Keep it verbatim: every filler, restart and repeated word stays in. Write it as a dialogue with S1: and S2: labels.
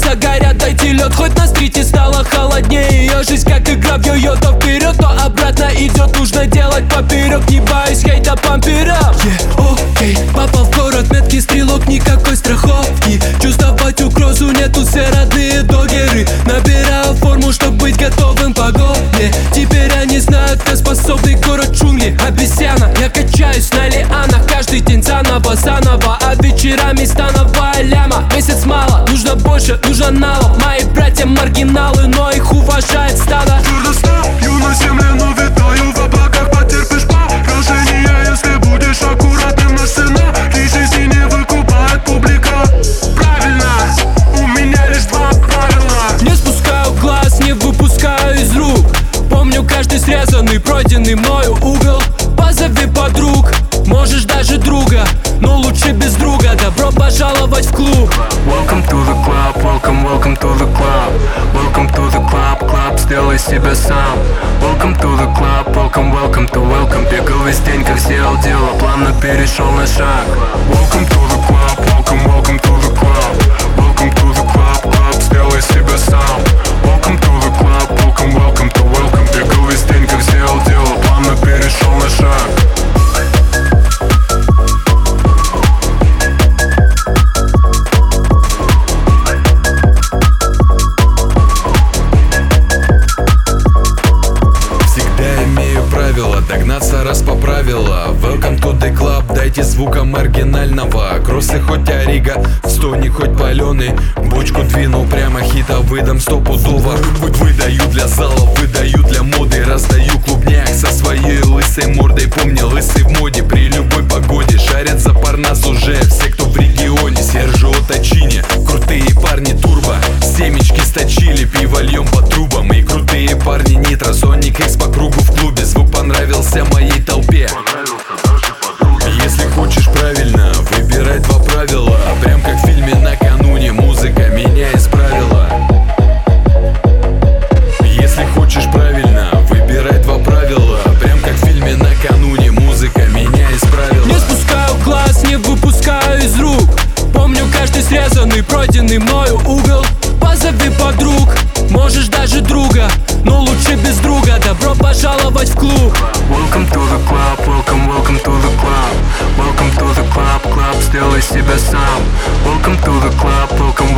S1: глаза горят, дайте лед. Хоть на стрите стало холоднее, ее жизнь как игра в йо-йо. То вперед, то обратно идет, нужно делать поперек. Не боюсь хейта, памперап. Yeah, окей, okay. Попал в город, меткий стрелок, никакой страховки. Чувствовать угрозу нету, все родные догеры. Набираю форму, чтоб быть готовым по погоде. Теперь они знают, кто способный, город джунгли. Обезьяна, я качаюсь на лианах. Каждый день заново, заново, а вечерами становая ляма. Месяц мало, нужно больше, нужно налом. Мои братья маргиналы, но их уважает стадо.
S2: Твердо стою на земле, но витаю в облаках. Потерпишь поражение, если будешь аккуратным. На сценаrii жизни не выкупает публика. Правильно, у меня лишь два правила:
S1: не спускаю глаз, не выпускаю из рук. Помню каждый срезанный, пройденный мною угол. Позови подруг, можешь даже друга, но лучше без друга. Добро пожаловать в клуб.
S2: Welcome to the club, welcome, welcome to the club. Welcome to the club, club, сделай себя сам. Welcome to the club, welcome, welcome to welcome. Бегал весь день, как сделал дело, плавно перешел на шаг. Welcome to the club, welcome, welcome to the club. Welcome to the club, club, сделай себя сам. Welcome to the club, welcome, welcome to welcome. Бегал весь день, как сделал дело, плавно перешел на шаг.
S3: Догнаться раз по правила. Welcome to the club, дайте звука маргинального. Кроссы хоть орига, в стоне хоть паленый. Бочку двинул прямо, хита выдам стопудово. Выдаю для зала, выдаю для моды. Раздаю клубняк со своей лысой мордой. Помни, лысый в моде при любой погоде. Шарят за парнас уже все, кто в регионе. Сержио Точини, крутые парни турбо. Семечки сточили, пиво льем по трубам. И крутые парни нитро, Соник Икс по кругу в клубе. Звук понравился моей толпе. Если хочешь правильно, выбирай два правила. Прям как в фильме «Накануне», музыка меня исправила. Если хочешь правильно, выбирай два правила. Прям как в фильме «Накануне», музыка меня исправила.
S1: Не спускаю глаз, не выпускаю из рук. Помню каждый срезанный, пройденный мною угол. Позови подруг, можешь даже друга, но лучше без друга. Добро пожаловать в клуб.
S2: Welcome to the club, welcome, welcome to the club. Welcome to the club, club, сделай себя сам. Welcome to the club, welcome,